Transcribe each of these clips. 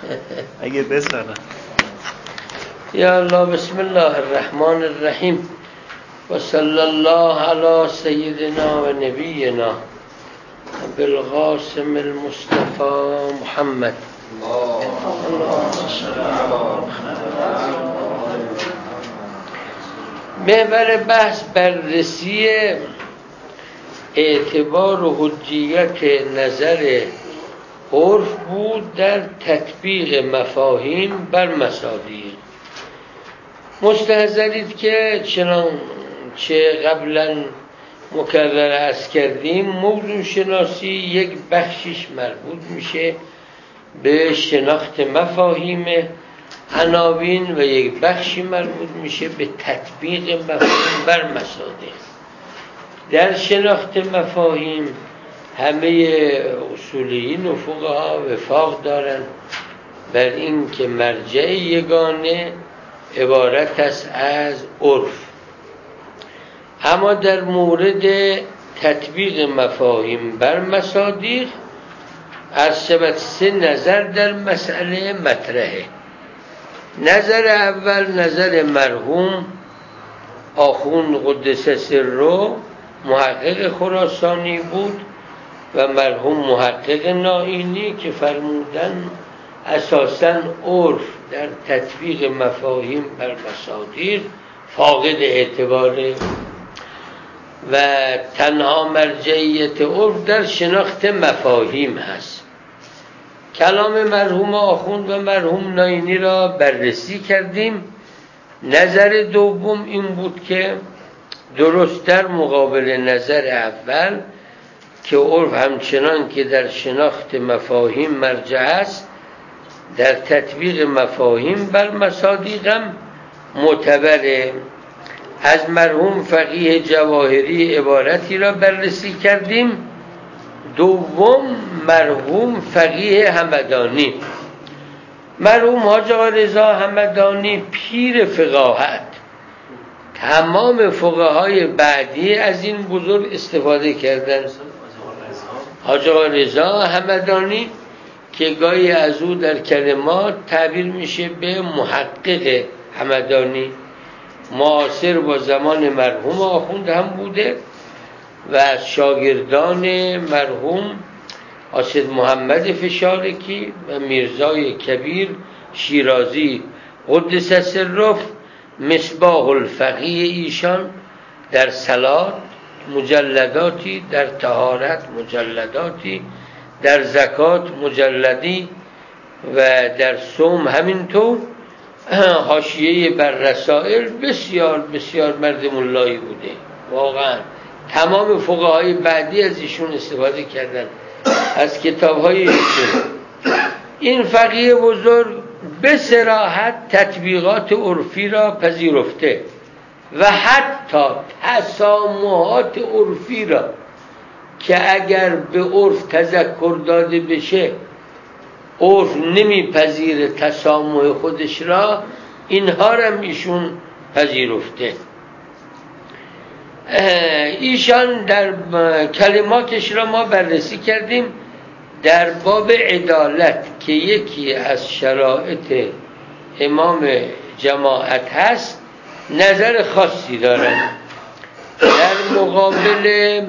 اگه بسنم. یا الله. بسم الله الرحمن الرحیم و صلی الله علی سیدنا و نبینا بالقاسم المصطفى محمد. محور بحث بررسی اعتبار و حجیت نظر عرف بود در تطبیق مفاهیم بر مصادیق. مستحضرید که چه قبلا مکرر عرض کردیم، موضوع شناسی یک بخشش مربوط میشه به شناخت مفاهیم عناوین و یک بخشی مربوط میشه به تطبیق مفاهیم بر مصادیق. در شناخت مفاهیم همه اصولیین و فقها وفاق دارند بر این که مرجع یگانه عبارت است از عرف. اما در مورد تطبیق مفاهیم بر مصادیق سه نظر در مسئله مطرحه. نظر اول نظر مرحوم آخوند قدس سره محقق خراسانی بود و مرحوم محقق نائینی که فرمودن اساساً عرف در تطبیق مفاهیم بر مصادیق فاقد اعتباره و تنها مرجعیت عرف در شناخت مفاهیم هست. کلام مرحوم آخوند و مرحوم نائینی را بررسی کردیم. نظر دوم این بود که درست در مقابل نظر اول که عرف همچنان که در شناخت مفاهیم مرجع است، در تطبیق مفاهیم بر مصادیق هم معتبره. از مرحوم فقیه جواهری عبارتی را بررسی کردیم. دوم مرحوم فقیه همدانی، مرحوم حاج آقا رضا همدانی پیر فقاهت. تمام فقهای بعدی از این بزرگ استفاده کردن. حاج آقا رضا همدانی که گاهی از او در کلمات تعبیر میشه به محقق همدانی، معاصر با زمان مرحوم آخوند هم بوده و از شاگردان مرحوم اسد محمد فشارکی و میرزای کبیر شیرازی قدس سره مصباح الفقیه ایشان در صلات مجلداتی، در طهارت مجلداتی، در زکات مجلدی و در صوم همینطور. حاشیه بر رسائل بسیار بسیار مرد ملایی بوده. واقعا تمام فقهای بعدی از ایشون استفاده کردن از کتاب‌های ایشون. این فقیه بزرگ به صراحت تطبیقات عرفی را پذیرفته و حتی تسامحات عرفی را که اگر به عرف تذکر داده بشه عرف نمیپذیره تسامح خودش را، اینها را ایشون پذیرفته. ایشان در کلماتش را ما بررسی کردیم. در باب عدالت که یکی از شرایط امام جماعت هست نظر خاصی دارند. در مقابل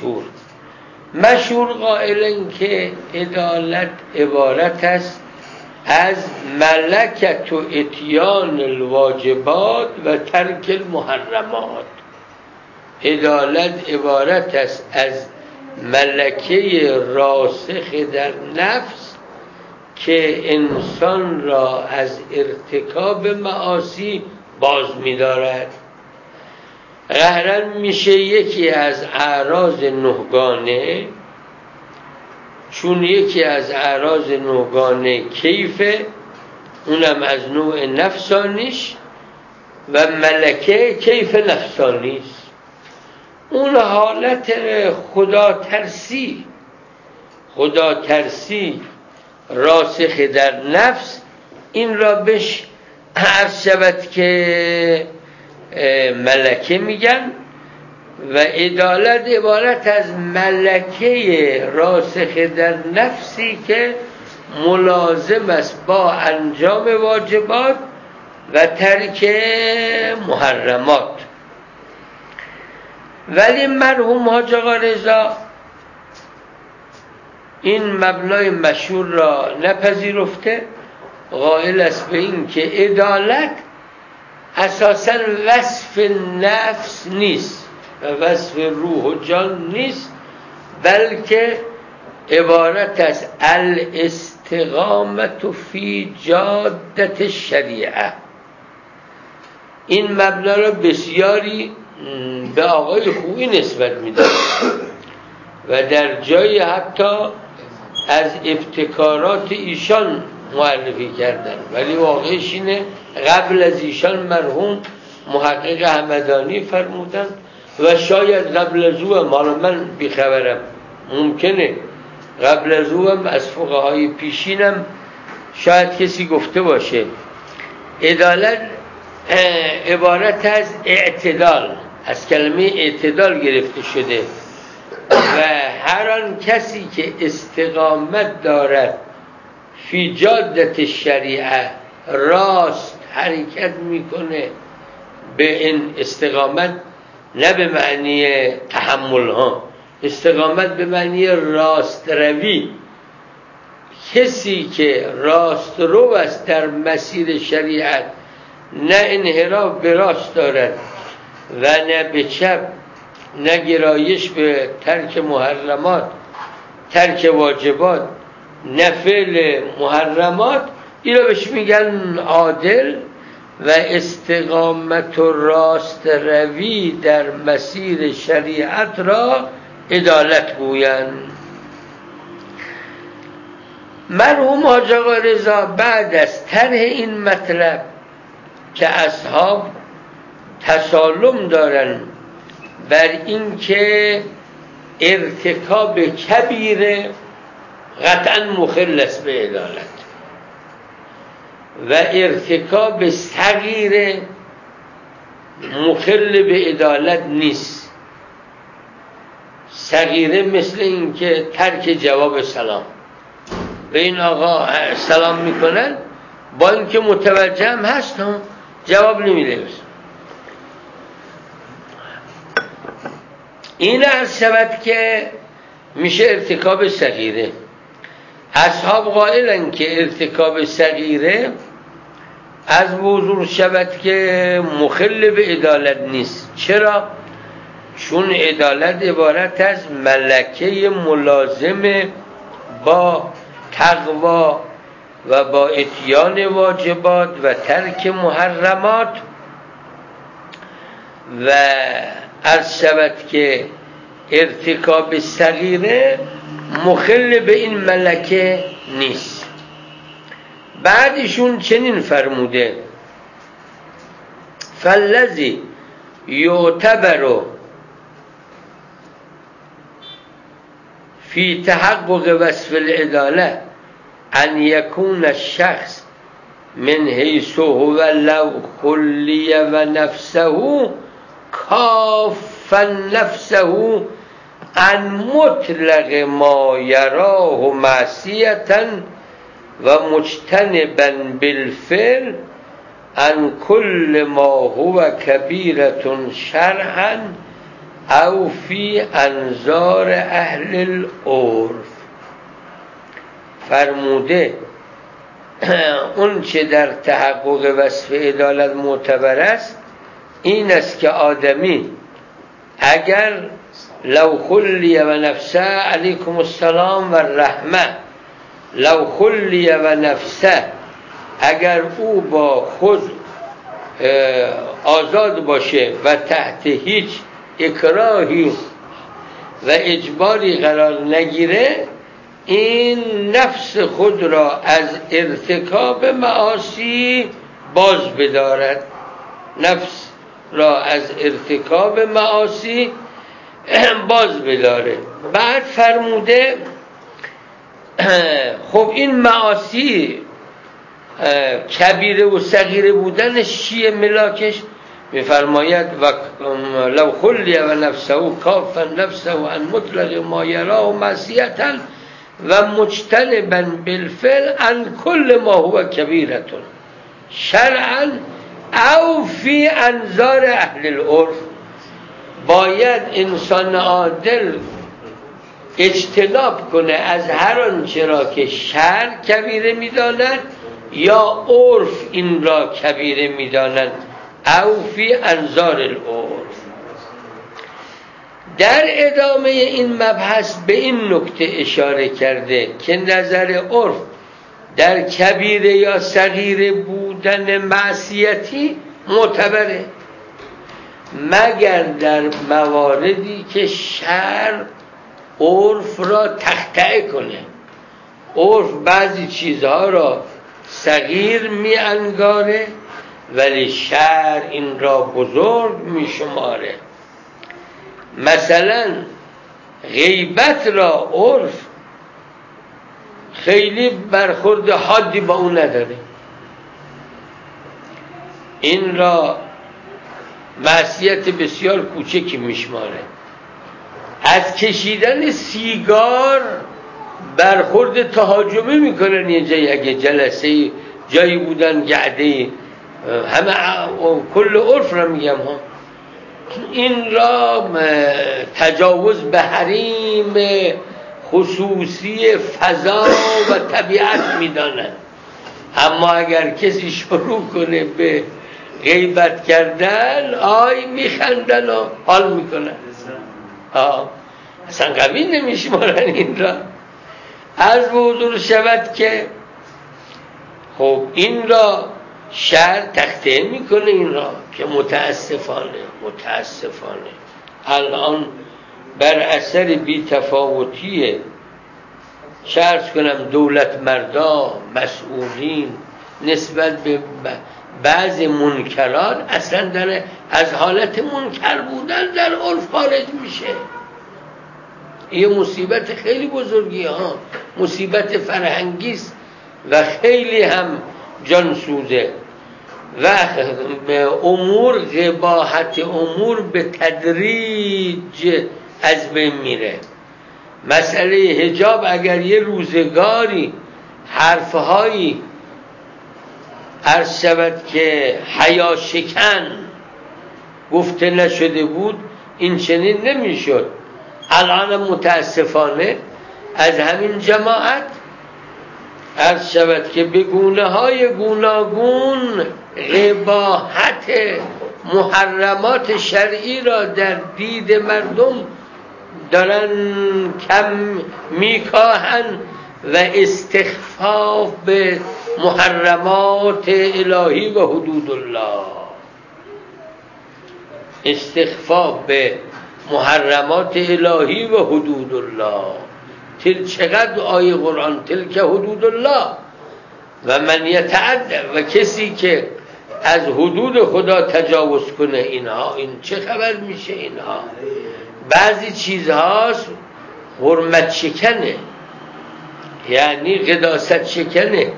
مشهور قائلن که عدالت عبارت است از ملکت و اتیان الواجبات و ترک المحرمات. عدالت عبارت است از ملکه راسخ در نفس که انسان را از ارتکاب معاصی باز می‌دارد. قهرن میشه یکی از اعراض نهگانه، چون یکی از اعراض نهگانه کیفه، اونم از نوع نفسانیش، و ملکه کیف نفسانیست. اون حالت خدا ترسی راسخ در نفس، این را بهش عرض شود که ملکه میگن و عدالت عبارت از ملکه راسخ در نفسی که ملازم است با انجام واجبات و ترک محرمات. ولی مرحوم حاج آقا رضا این مبنای مشهور را نپذیرفته، قائل است به این که عدالت اساساً وصف نفس نیست و وصف روح و جان نیست، بلکه عبارت از الاستقامت فی جادت الشریعه. این مبنا را بسیاری به آقای خویی نسبت میدن و در جای حتی از ابتکارات ایشان معرفی کردن، ولی واقعش اینه قبل از ایشان مرحوم محقق همدانی فرمودن و شاید قبل از او هم، حالا من بیخبرم، ممکنه قبل از او هم از فقهای پیشینم شاید کسی گفته باشه عدالت عبارت از اعتدال، از کلمه اعتدال گرفته شده و هر آن کسی که استقامت دارد فی جادت شریعه، راست حرکت میکنه به این استقامت، نه به معنی تحمل ها، استقامت به معنی راست روی. کسی که راست رو است در مسیر شریعت، نه انحراف به راست دارد و نه به چپ، نه گرایش به ترک محرمات، ترک واجبات، نه فعل محرمات، این رو بهش میگن عادل و استقامت و راست روی در مسیر شریعت را عدالت گویند. مرحوم حاج آقا رضا بعد از طرح این مطلب که اصحاب تسالم دارن بر این که ارتکاب کبیره قطعا مخل است به عدالت و ارتکاب صغیره مخل به عدالت نیست. صغیره مثل این که ترک جواب سلام، به این آقا سلام میکنن با اینکه متوجه هم هست هم جواب نمیده، این عرض شود که میشه ارتکاب صغیره. اصحاب قائلن که ارتکاب صغیره از موضوع شود که مخل به عدالت نیست. چرا؟ چون عدالت عبارت از ملکه ملازم با تقوا و با اتیان واجبات و ترک محرمات و عرض شود که ارتکاب صغیره مخل به این ملکه نیست. بعدشون چنین فرموده فالذی یعتبر فی تحقق وصف العداله ان یکون الشخص من حیث هو لو خلی و نفسه کافا نفسه عن مطلق ما یراه معصیتا و مجتنبا بالفعل عن کل ما هو کبیرة شرعا او فی انظار اهل العرف. فرموده اون چه در تحقق وصف عدالت معتبر است این است که آدمی اگر لو خلی و نفسه، علیکم السلام و رحمه، لو خلی و نفسه، اگر او با خود آزاد باشه و تحت هیچ اکراهی و اجباری قرار نگیره، این نفس خود را از ارتکاب معاصی باز بدارد، نفس را از ارتکاب معاصی باز بداره. بعد فرموده خب این معاصی کبیره و صغیره بودنش چیه ملاکش؟ میفرماید و لو خلی و نفسه کافا نفسه و ان مطلق ما یراه معصیتا و مجتنبا بالفعل عن کل ما هو کبیرتون شرعا او فی انظار اهل العرف. باید انسان عادل اجتناب کنه از هر آنچه را که شرع کبیره می‌داند یا عرف این را کبیره می‌دانند، او فی انظار العرف. در ادامه این مبحث به این نکته اشاره کرده که نظر عرف در کبیره یا صغیره بودن معصیتی معتبره، مگر در مواردی که شرع عرف را تخطئه کنه. عرف بعضی چیزها را صغیر می انگاره ولی شرع این را بزرگ می شماره. مثلا غیبت را عرف خیلی برخورد حادی با اون نداره، این را معصیت بسیار کوچکی میشماره. از کشیدن سیگار برخورد تهاجمی میکنن یه جایی، اگه جلسه جایی بودن گعده، همه کل عرف را میگم ها، این را تجاوز به حریم خصوصی فضا و طبیعت میدانند. اما اگر کسی شروع کنه به غیبت کردن آی میخندن و حال میکنن، اصلا قوی نمیشمارن این را. از حضور شود که خب این را شرع تخطئه میکنه، این را که متاسفانه الان بر اثر بی‌تفاوتی شرط کنم دولت مردا مسئولین نسبت به بعض منکرات اصلا از حالت منکر بودن در عرف خارج میشه. این مصیبت خیلی بزرگی ها، مصیبت فرهنگی است و خیلی هم جانسوزه و امور قباحت امور به تدریج از بین میره. مسئله حجاب اگر یه روزگاری حرفهایی عرض شود که حیا شکن گفته نشده بود این چنین نمیشد. الان متاسفانه از همین جماعت عرض شود که به گونه های گوناگون قباحت محرمات شرعی را در دید مردم دارن کم میکاهن و استخفاف به محرمات الهی و حدود الله، استخفاف به محرمات الهی و حدود الله. چقدر آیه قرآن تلک حدود الله و من یتعد، و کسی که از حدود خدا تجاوز کنه اینها این چه خبر میشه. اینها بعضی چیزهاست حرمت شکنه، یعنی قداست شکنه،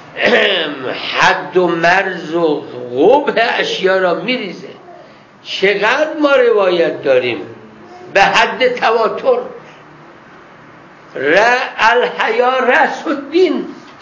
حد و مرز و قبح اشیا را میریزه. چقدر ما روایت داریم به حد تواتر، الحیا رأس الدین،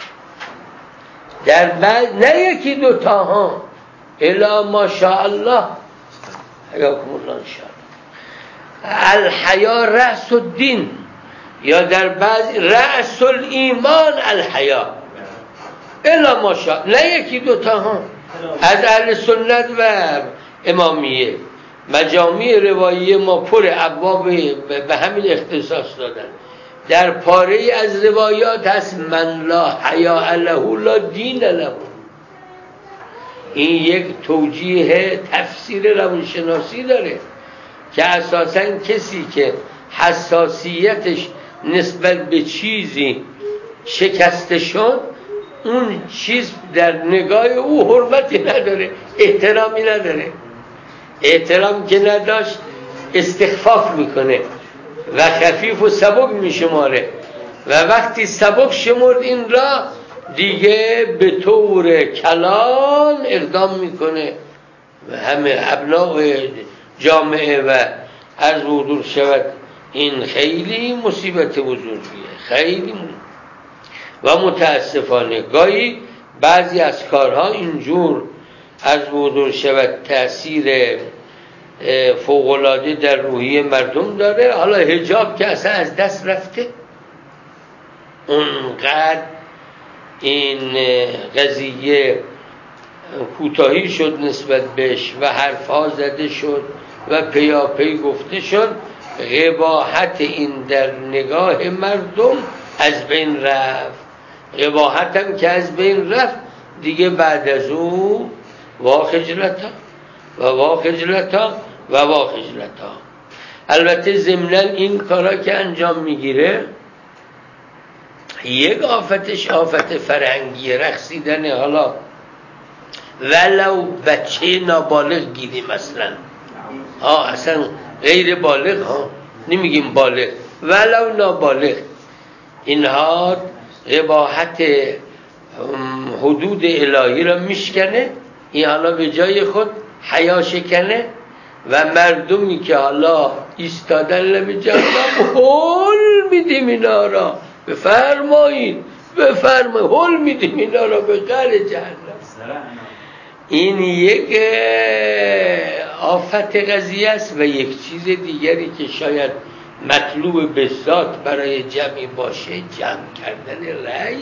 در بعض نه یکی دوتا ها، الا ماشاءالله حیاکم الله انشاءالله، الحیا رأس الدین، یا در بعض رأس الایمان الحیا، الا ماشاءالله نه یکی دوتا ها. از اهل سنت و امامیه مجامع روایی ما پر ابواب به همین اختصاص دادن. در پاره از روایات هست من لا حیا له لا دین له. این یک توجیه تفسیر روانشناسی داره که اساساً کسی که حساسیتش نسبت به چیزی شکسته شد اون چیز در نگاه او حرمتی نداره، احترامی نداره. احترام که نداشت استخفاف میکنه و خفیف و سبک میشماره و وقتی سبک شمرد این را دیگه به طور کلان اقدام میکنه و همه ابناء جامعه و از حضور شود این خیلی مصیبت بزرگیه، خیلی و متاسفانه گاهی بعضی از کارها اینجور از وجود شود تأثیر فوق‌العاده در روحیه مردم داره. حالا حجاب که اصلا از دست رفته، اونقدر این قضیه کوتاهی شد نسبت بهش و حرفها زده شد و پیاپی گفته شد، قباحت این در نگاه مردم از بین رفت. قباحت هم که از بین رفت دیگه بعد از او واخجلتا و واخجلتا و واخجلتا. البته ضمناً این کارا که انجام میگیره یک آفتش آفت فرهنگی رقصیدن، حالا ولو بچه نابالغ گیریم مثلا اصلا غیر بالغ ها، نمیگیم بالغ، ولو نابالغ، اینها قباحت حدود الهی را میشکنه. این حالا به جای خود حیا شکنه و مردمی که حالا ایستادن لب جهنم هل میدیم اینا را، بفرمایید هل میدیم اینا را به قعر جهنم. این یک آفت قضیه است. و یک چیز دیگری که شاید مطلوب به ذات برای جمعی باشه، جمع کردن رأی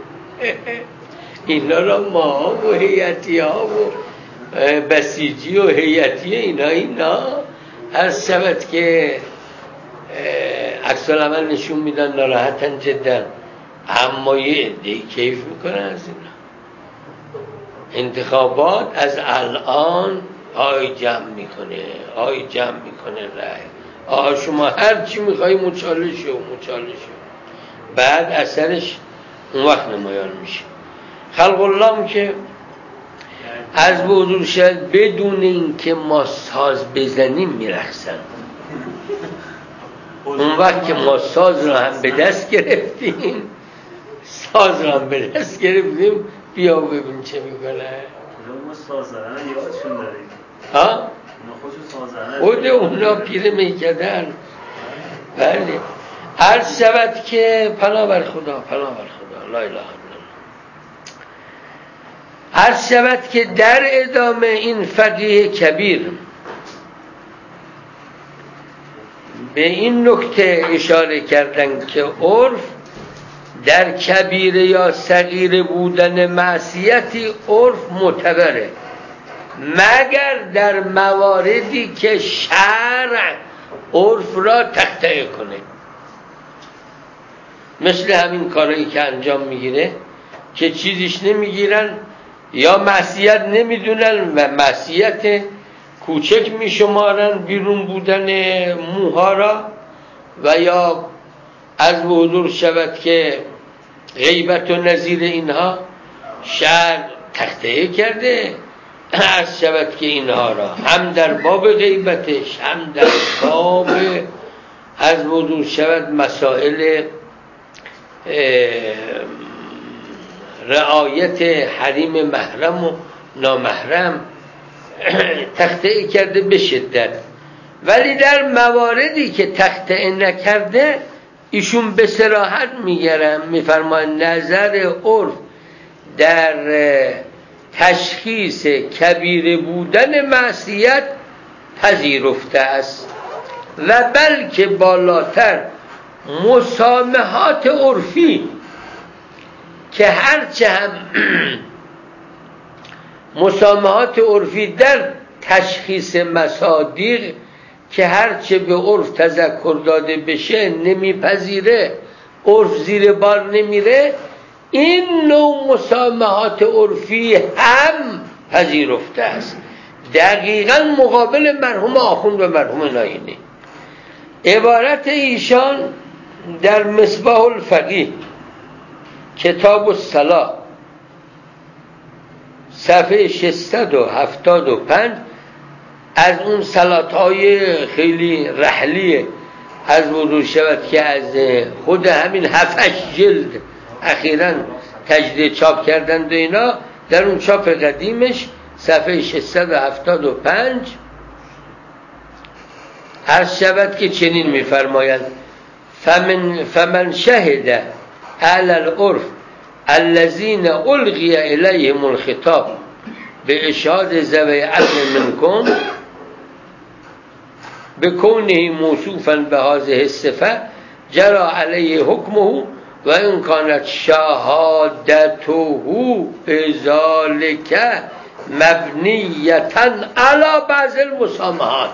اینا را ما و هیئتی ها و بسیجی و هیئتی اینا عرض شود که عکس العمل نشون میدن ناراحتن جدا، اما یه عده کیف میکنن از اینا. انتخابات از الان جمع میکنه رأی، شما هر چی میخوایی مچاله شو، بعد اثرش اون وقت نمایان میشه. خلق الله که از حضور شد بدون این که ما ساز بزنیم میرقصن. اون وقت که ما ساز را هم به دست گرفتیم بیا و ببین چه میکنه. ما ساز زدن یادشون داریم ها؟ اونا پیر میکدن. بله. عرض شود که پناه بر خدا لا اله الا الله. عرض شود که در ادامه این فقیه کبیر به این نکته اشاره کردن که عرف در کبیره یا صغیر بودن معصیتی عرف معتبره، مگر در مواردی که شرع عرف را تقطیع کنه. مثل همین کارهایی که انجام میگیره که چیزیش نمیگیرن یا معصیت نمیدونن و معصیت کوچک میشمارن بیرون بودن موها را، و یا از حضور شود که غیبت و نظیر اینها شرع تقطیع کرده. از شود که اینها را هم در باب غیبتش هم در باب از حضور شود مسائل رعایت حریم محرم و نامحرم تقطیع کرده به شدت. ولی در مواردی که تقطیع نکرده ایشون به صراحت میفرمایند نظر عرف در تشخیص کبیره بودن معصیت پذیرفته است و بلکه بالاتر مسامحات عرفی که هرچه هم مسامحات عرفی در تشخیص مصادیق که هرچه به عرف تذکر داده بشه نمیپذیره، عرف زیر بار نمیره، این نوع مسامحات عرفی هم پذیرفته است. دقیقاً مقابل مرحوم آخوند و مرحوم ناینی. عبارت ایشان در مصباح الفقیه کتاب الصلاة صفحه 675 از اون صلاتهای خیلی رحلیه از وضوع شود که از خود همین 7 جلد اخیراً تجدید چاپ کردند و اینا، در اون چاپ قدیمش صفحه 675 عرض شود که چنین میفرمایند فمن شهد اهل العرف الذين القي الیهم الخطاب به اشهاد ذوی عدل منکم بكونه موصوفا بهذه الصفه جرى علیه حکمه و این کانت شهادته بذالک مبنیتا علی بعض المسامحات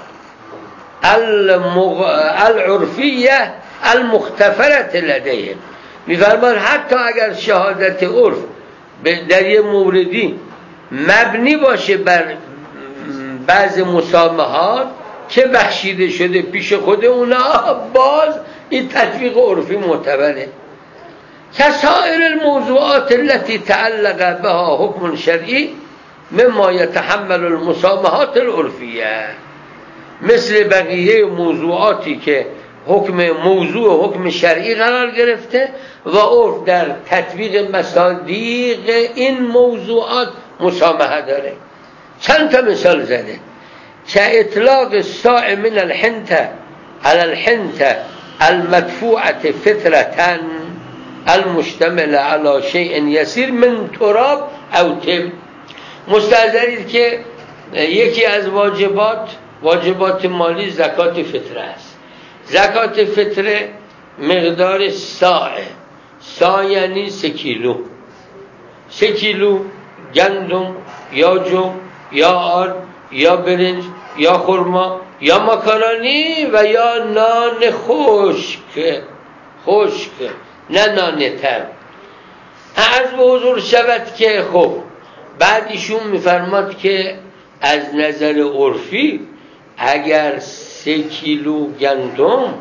العرفیه المختفرة لدیهم. میفرمان حتی اگر شهادت عرف در یه موردی مبنی باشه بر بعض مسامحات که بخشیده شده پیش خود اونا، باز این تطبیق عرفی معتبره. کسائر الموضوعات التي تعلق بها حکم شرعی مما يتحمل المسامحات العرفیه، مثل بقیه موضوعاتی که موضوع حکم شرعی قرار گرفته و عرف در تطبیق مصادیق این موضوعات مسامحه داره. چند تا مثال زده که اطلاق الصاع من الحنطه على الحنطه المدفوعه فطرة المشتمل على شيء يسير من تراب او طب. مستحضرید که یکی از واجبات مالی زکات فطره است. زکات فطره مقدار ساع یعنی 3 کیلو. 3 کیلو گندم یا جو یا آرد یا برنج یا خرما یا ماکارونی و یا نان خشک نه نان تر. عرض به حضور شود که خب بعد ایشون میفرماد که از نظر عرفی اگر 3 کیلو گندم،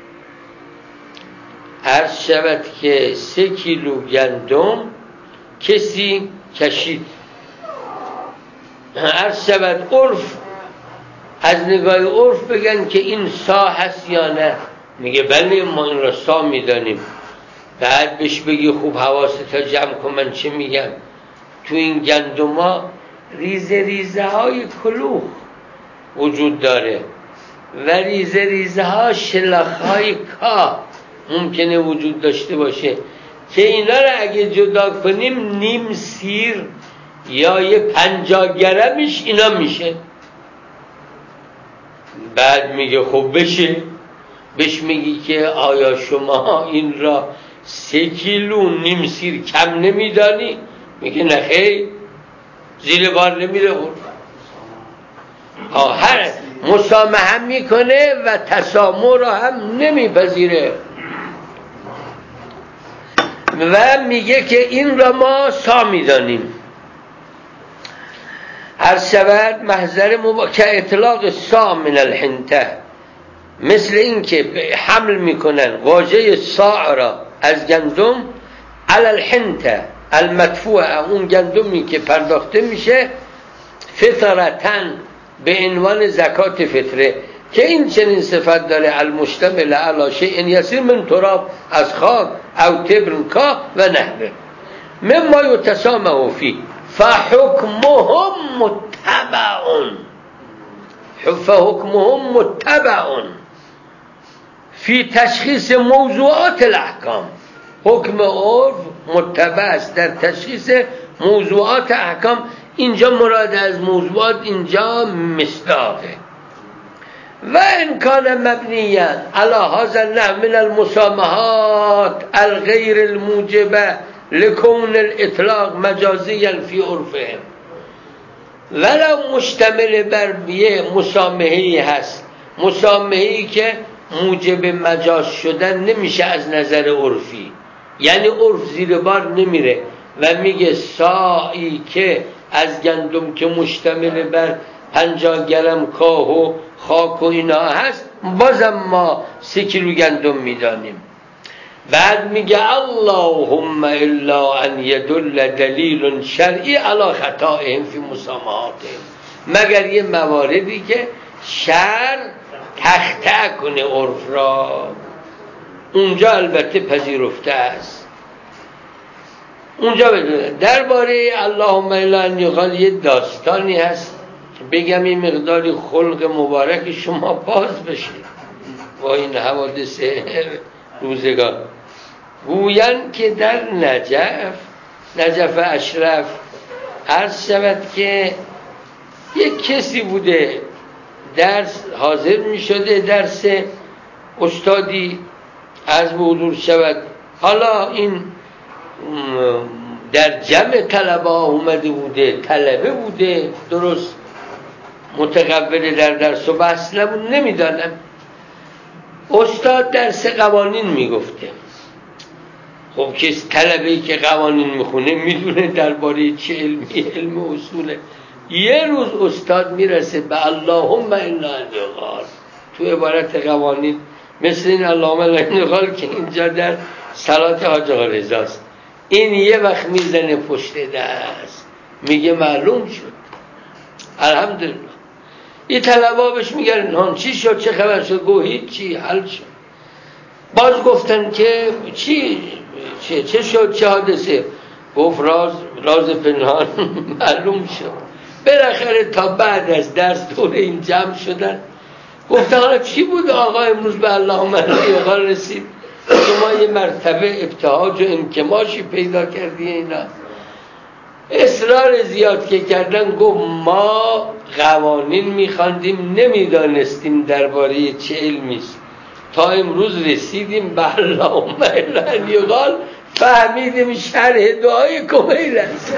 عرض شود که 3 کیلو گندم کسی کشید، عرض شود عرف از نگاه عرف بگن که این سا هست یا نه، میگه بله ما این را سا میدانیم. بعد بهش بگی خوب حواستو جمع کن من چه میگم، تو این گندما ریزه های کلوخ وجود داره و ریزه ها شلخ های کا ممکنه وجود داشته باشه که اینا رو اگه جدا کنیم نیم سیر یا یه 50 گرمش اینا میشه. بعد میگه خب بشه. بهش میگی که آیا شما این را 3 کیلو نیم سیر کم نمیدانی؟ میگه نه خیر، زیر بار نمیره. هر مسامحه میکنه و تسامح را هم نمیپذیره و میگه که این را ما سا میدانیم. هر شود محضر که اطلاق سا من الحنطه، مثل این که حمل میکنن واژه سا را از گندم علی الحنطه المدفوعه، اون گندمی که پرداخته میشه فطرتن به عنوان زکات فطره، که این چنین صفت داره المشتمل علی شیء یسیر من تراب، از خاک او تبرنکا و نحوه مما یتسامح فی فحکمهم متبع فی تشخیص موضوعات الاحکام. حکم عرف متبع است در تشخیص موضوعات احکام. اینجا مراد از موضوعات اینجا مصداقه. و ان کان مبنیا علی هذا النوع من المسامحات الغیر الموجبه لکون الاطلاق مجازیا فی عرفهم، ولو مشتمل بر یه مسامحه‌ای هست، مسامحه‌ای که موجب مجاز شدن نمیشه از نظر عرفی، یعنی عرف زیر بار نمیره و میگه ساعی که از گندم که مشتمل بر 50 گرم کاه و خاک و اینا هست بازم ما 3 کیلو گندم میدانیم. بعد میگه اللهم الا ان يدل دلیل شرعی علی خطائهم فی مسامحاتهم، مگر یه مواردی که شرع تخته کنه عرف را، اونجا البته پذیرفته است. اونجا بدونه. درباره اللهم الا ان، یه داستانی هست بگم این مقداری خلق مبارک شما باز بشه با این حوادث روزگار. گویند که در نجف اشرف عرض شود که یک کسی بوده درس حاضر می شده، درس استادی عرض به حضور شود. حالا این در جمع طلبه اومده بوده، طلبه بوده، درست متقبل در درس و بحث نبود، نمیدانم. استاد درس قوانین میگفته. خب کسی طلبه‌ای که قوانین میخونه میدونه درباره چه علمی، علم اصوله. یه روز استاد میرسه به اللهم الا انقال تو عبارت قوانین، مثل این اللهم الا انقال که اینجا در صلات حاج آقا رضاست. این یه وقت میزنه پشت دست میگه معلوم شد، الحمدلله. این طلبا بهش میگن چی شد، چه خبر شد؟ گو هیچی، حل شد. باز گفتن که چه شد، چه حادثه؟ گفت راز پنهان معلوم شد. بالاخره تا بعد از درس دور این جمع شدن، گفتن حالا چی بود آقا امروز به اللهم الا رسید؟ شما یه مرتبه ابتهاج و انکماشی پیدا کردی. اینا اصرار زیاد که کردن، گفت ما قوانین میخواندیم نمیدانستیم درباره چه علمیست، تا امروز رسیدیم به اللهم الا انقال فهمیدیم شرح دعای کمیل است.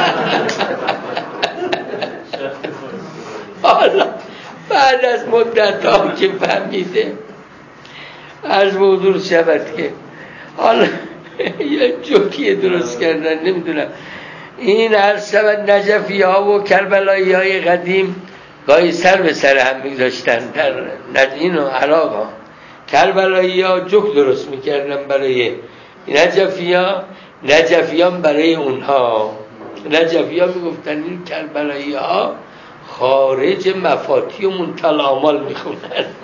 حالا بعد از مدت ها که فهمیده، عرض به حضور شود که حالا یه جوکی درست کردن، نمیدونم. این عرض شود نجفی ها و کربلایی های قدیم گاهی سر به سر هم میگذاشتن در این و عراق ها. کربلایی ها جوک درست میکردن برای نجفیان برای اونها. نجفیان میگفتن این کربلایی ها خارج مفاتی و منتهی اعمال میخونن.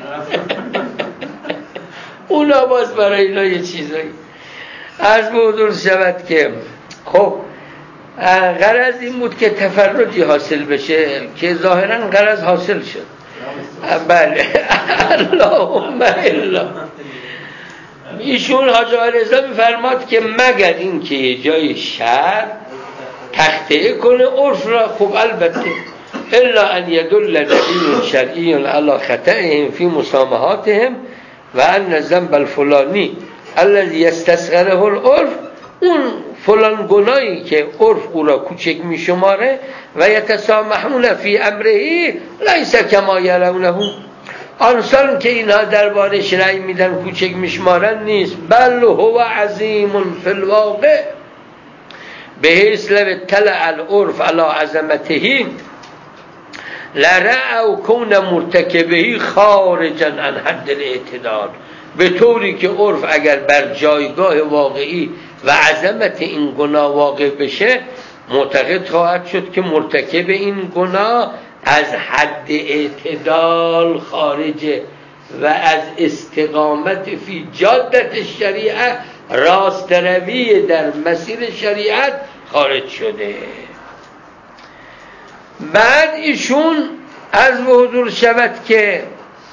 اونا باز برای اینا یه چیزایی. عرض به حضور شود که خب غرض این بود که تفرجی حاصل بشه که ظاهرا غرض حاصل شد. بله اللهم الا. ایشون حاج آقا رضا میفرماد که مگر این که یه جای شهر تخطئه کنه عرف را، خب البته الا ان يدل دلیل شرعی علی خطئهم فی مسامحاتهم و ان الذنب الفلانی الذي يستصغره العرف، اون فلان گناهی که عرف او را کوچک میشماره و یتسامحون فی امره لیس کما یرونه، آنسان که اینها دربارش رأی میدن کوچک میشمارن نیست، بل هو عظیم فی الواقع بحیث لو اطلع العرف علی عظمته لرأوا کون مرتکبه خارجا عن حد الاعتدال، به طوری که عرف اگر بر جایگاه واقعی و عظمت این گناه واقع بشه، معتقد خواهد شد که مرتکب این گناه از حد اعتدال خارجه و از استقامت فی جادت شریعت، راست روی در مسیر شریعت خارج شده. بعد ایشون از حضور شود که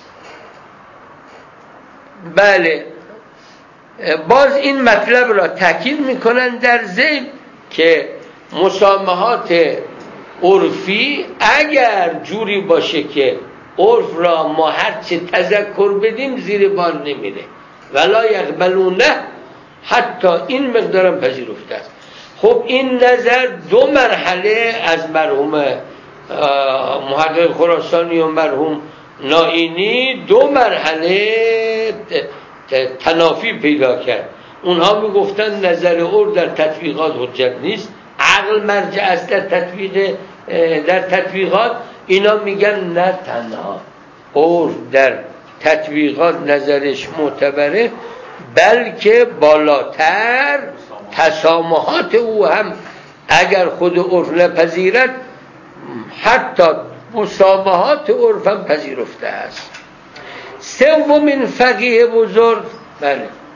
بله باز این مطلب را تاکید میکنن در ذهن که مسامحات عرفی اگر جوری باشه که عرف را ما هرچه تذکر بدیم زیر بار نمیره، ولا یقبلونه، حتی این مقدارم پذیرفته است. خب این نظر دو مرحله از مرحوم محقق خراسانی و مرحوم نائینی دو مرحله تنافی پیدا کرد. اونها میگفتن نظر عرف در تطبیقات حجت نیست، عقل مرجع است در تطبیقات. اینا میگن نه تنها عرف در تطبیقات نظرش معتبره، بلکه بالاتر تسامحات او هم اگر خود عرف نپذیرد، حتی مسامحات عرف هم پذیرفته است. سومین فقیه بزرگ، بله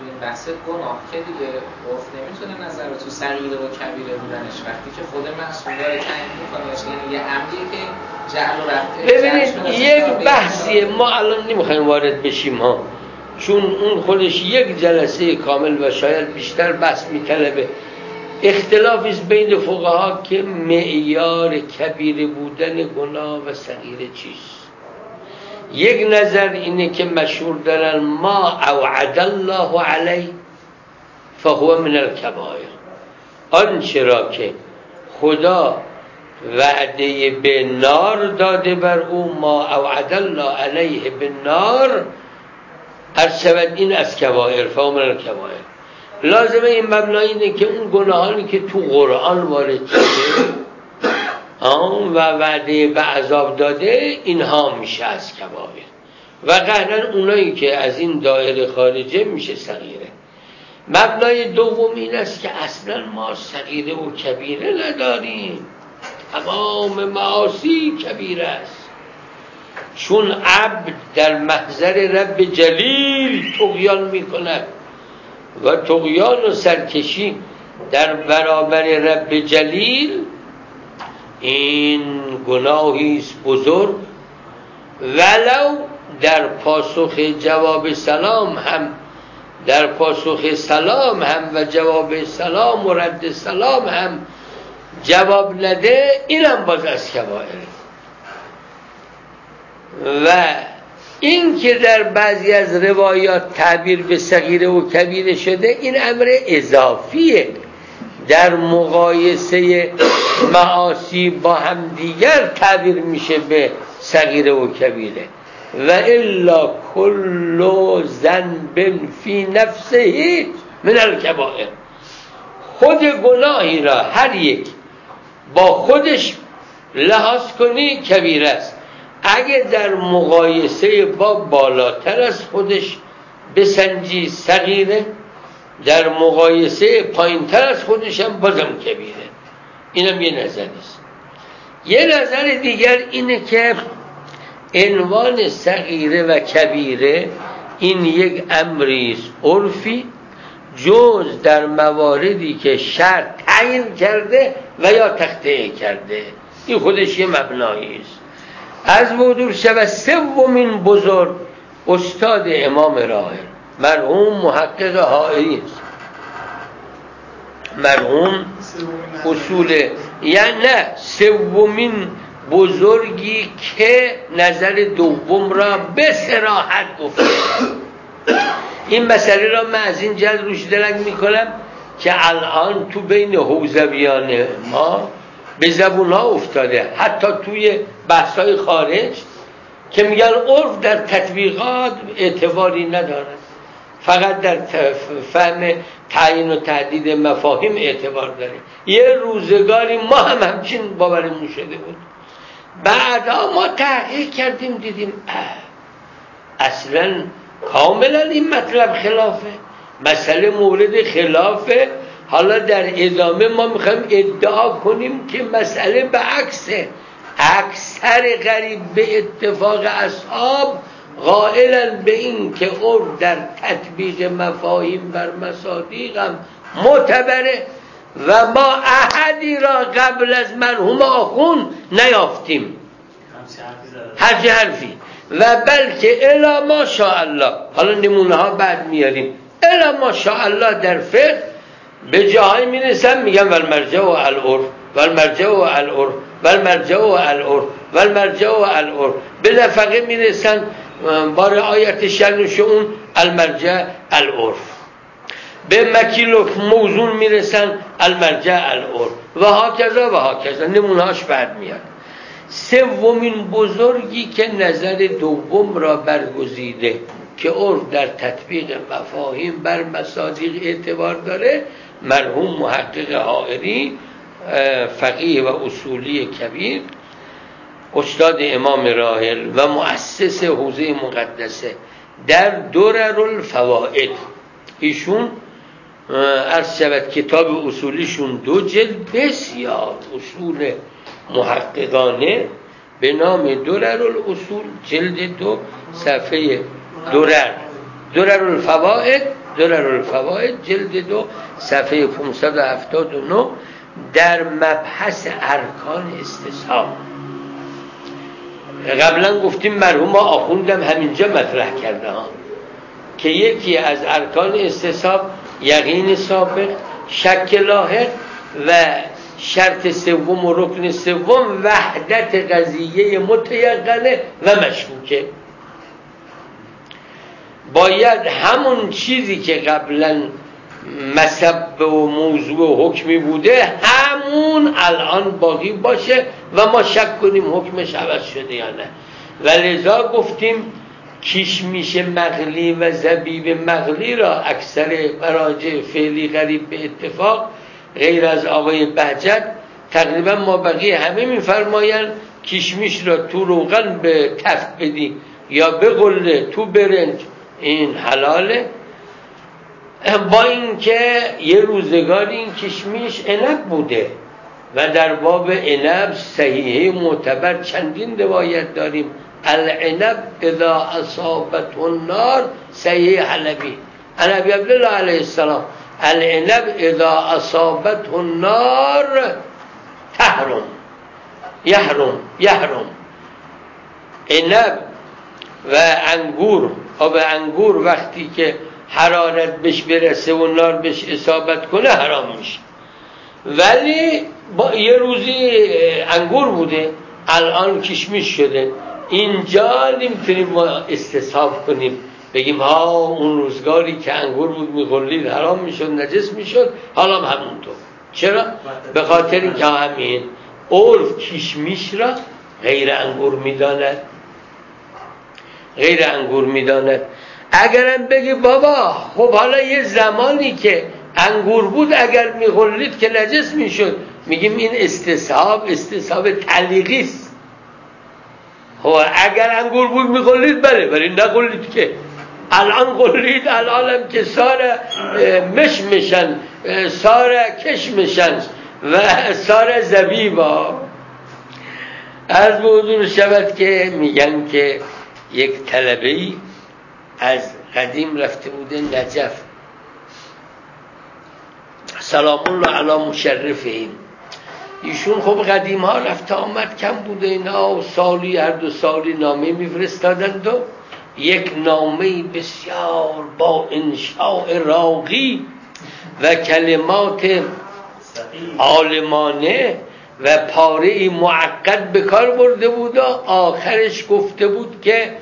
توی این بحث گناه که دیگه عرف نمیتونه نظر رو تو صغیره و کبیره بودنش وقتی که خود معصوم داره تعیین میکنه، یعنی یه امریه که جعل و رفت. ببینید یک بحثیه، ما الان نمیخوایم وارد بشیم ها، چون اون خودش یک جلسه کامل و شاید بیشتر بحث میطلبه. اختلاف است بین فقها که معیار کبیره بودن گناه و صغیره چیست. یک نظر اینه که مشهور دارن ما اوعد الله علیه فهو من الکبائر، آنچه را که خدا وعده به نار داده بر او، ما اوعد الله علیه به نار ارشود، این از کبائر، فهو من الکبائر. لازمه این مبنای اینه که اون گناهانی که تو قرآن وارد شده و وعده به عذاب داده، اینها میشه از کبائر، و قهرن اونایی که از این دایره خارجه میشه صغیره. مبنای دوم این است که اصلا ما صغیره و کبیره نداریم، تمام معاصی کبیره است، چون عبد در محضر رب جلیل طغیان میکند و طغیان و سرکشی در برابر رب جلیل این گناهی است بزرگ، ولو در پاسخ جواب سلام هم، در پاسخ سلام هم و جواب سلام و رد سلام هم جواب نده، اینم باز از کبائره. و این که در بعضی از روایات تعبیر به صغیره و کبیره شده، این امر اضافیه، در مقایسه معاصی با هم دیگر تعبیر میشه به صغیره و کبیره. و الا کل ذنب فی نفسه من الکبائر، خود گناهی را هر یک با خودش لحاظ کنی کبیره است، اگه در مقایسه با بالاتر از خودش بسنجی صغیره، در مقایسه پایینتر از خودش هم بازم کبیره. اینم یه نظر است. یه نظر دیگر اینه که عنوان صغیره و کبیره این یک امری است عرفی، جز در مواردی که شرع تعیین کرده و یا تقطیع کرده، این خودش یه مبنایی است. از وجود شود سومین بزرگ استاد امام راحل مرحوم محقق حائری است، مرحوم اصول، یعنی نه سومین بزرگی که نظر دوم را به صراحت گفته. این مسئله را من از این جهت روش درک میکنم که الان تو بین حوزویان ما به زبون ها افتاده، حتی توی بحثای خارج، که میگن عرف در تطبیقات اعتباری ندارد، فقط در فهم تعیین و تحدید مفاهیم اعتبار داره. یه روزگاری ما هم همچین باورمون شده بود، بعدا ما تحقیق کردیم دیدیم اصلا کاملا این مطلب خلافه، مسئله مورد خلافه. حالا در ادامه ما میخوایم ادعا کنیم که مسئله به عکسه. اکثر قریب به اتفاق اصحاب قائلن به این که عرف در تطبیق مفاهیم بر مصادیق هم معتبره و ما احدی را قبل از مرحوم آخون نیافتیم هر حرفی، و بلکه الا ما شاء الله، حالا نمونه ها بعد میاریم، الا ما شاء الله در فقه به جاهای میرسن میگن والمرجع و العرف، والمرجع و العرف، والمرجع و العرف، والمرجع و العرف، به نفقه میرسن با رعایت شأن و شؤون المرجع العرف، به مکیل و موزون میرسن المرجع العرف، و هاکذا و هاکذا، نمونهاش بعد میاد. سومین بزرگی که نظر دوم را برگزیده که عرف در تطبیق مفاهیم بر مصادیق اعتبار داره، مرحوم محقق حائری، فقیه و اصولی کبیر، استاد امام راحل و مؤسس حوزه مقدسه، در درر الفوائد، ایشون عرض شود کتاب اصولیشون 2 جلد بسیار اصول محققانه به نام درر الاصول، جلد 2 صفحه درر الفوائد دررالفوائد جلد 2 صفحه 579 در مبحث ارکان استصحاب. قبلا گفتیم مرحوم آخوندم همینجا مطرح کرده ها که یکی از ارکان استصحاب یقین سابق، شک لاحق و شرط سوم و رکن سوم وحدت قضیه متیقنه و مشکوکه. باید همون چیزی که قبلا مسبب و موضوع و حکمی بوده همون الان باقی باشه و ما شک کنیم حکمش عوض شده یا نه. و لذا گفتیم کشمیش مغلی و زبیب مغلی را اکثر مراجع فعلی قریب به اتفاق غیر از آقای بهجت تقریبا ما بقیه همه میفرمایند کشمیش را تو روغن به تفت بدی یا به قله تو برنج این حلاله. با اینکه یه روزگاری این کشمیش عنب بوده و در باب عنب صحیحه معتبر چندین روایت داریم. العنب اذا اصابت النار، صحیح حلبی ابی عبدالله علیه السلام، العنب اذا اصابت النار تحرم یحرم. عنب و انگور، آب انگور وقتی که حرارت بهش برسه و نار بهش اصابت کنه حرام میشه. ولی با یه روزی انگور بوده الان کشمیش شده. اینجا نمیتونیم ما استصحاب کنیم بگیم ها اون روزگاری که انگور بود میخورید حرام میشد نجس میشد حالا هم همونطور. چرا؟ به خاطر اینکه همین عرف کشمیش را غیر انگور میداند. اگرم بگی بابا خب حالا یه زمانی که انگور بود اگر میخورید که نجس میشد، میگیم این استصحاب تعلیقی است. اگر انگور بود میخورید بله، ولی نخورید که الان خورید، الان که سار مشمشن، سار کشمشن و سار زبیبا. از به حضور شود که میگن که یک طلبه‌ای از قدیم رفته بوده نجف، سلام الله علی مشرفین. ایشون خب قدیم ها رفته آمد کم بوده اینا و سالی هر 2 سالی نامه میفرستادند و یک نامه بسیار با انشاء راقی و کلمات عالمانه و پاره معقد به کار برده بود و آخرش گفته بود که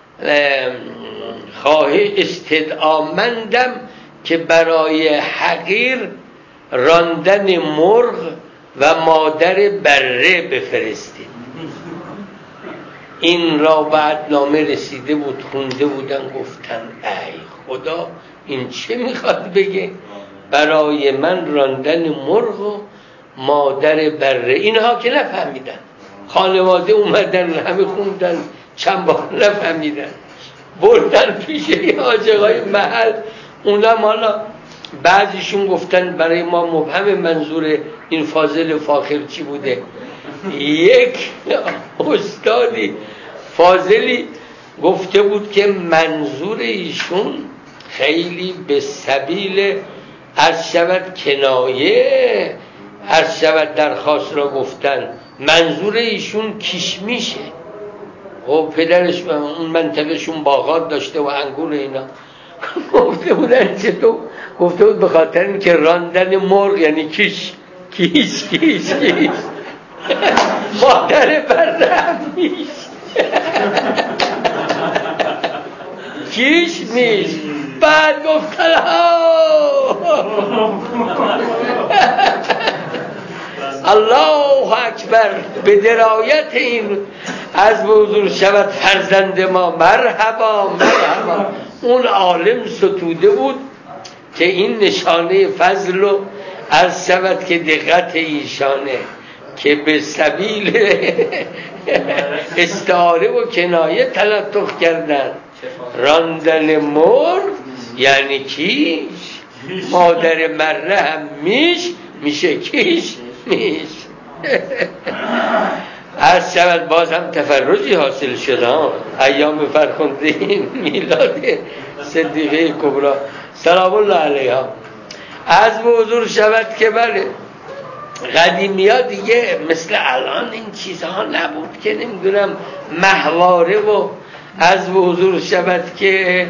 خواهی استدعامندم که برای حقیر راندن مرغ و مادر بره بفرستید. این را بعد نامه رسیده بود، خونده بودن، گفتن ای خدا این چه میخواد بگه؟ برای من راندن مرغ و مادر بره. اینها که نفهمیدن، خانواده اومدن همه خوندن، چند بار نفهمیدن، بردن پیش حاجقای محل. اونم حالا بعضیشون گفتن برای ما مبهم منظور این فاضل فاخر چی بوده. یک استادی فاضلی گفته بود که منظور ایشون خیلی به سبیل عرض شود کنایه، عرض شود درخواست را گفتن، منظور ایشون کشمیشه. و پدرش اون منطقهشون باغات داشته و انگور اینا. گفته بودن چطور؟ گفته بود به خاطر اینکه راندن مرغ یعنی کیش مادر برهم میش کیش میش. بعد گفتن الله اکبر، به درایت این از حضور شود فرزند ما مرحبا. اون عالم ستوده بود که این نشانه فضل و از شود که دقت ایشانه که به سبیل استعاره و کنایه تلطف کردن. راندن مرغ یعنی کیش، مادر مره هم میشه کیش میش. از شود باز هم تفرجی حاصل شده ایام فرخنده میلاد صدیقه کبرا سلام الله علیها از به حضور شود که بله قدیمی ها دیگه مثل الان این چیزها نبود که نمیدونم محواره و از به حضور شود که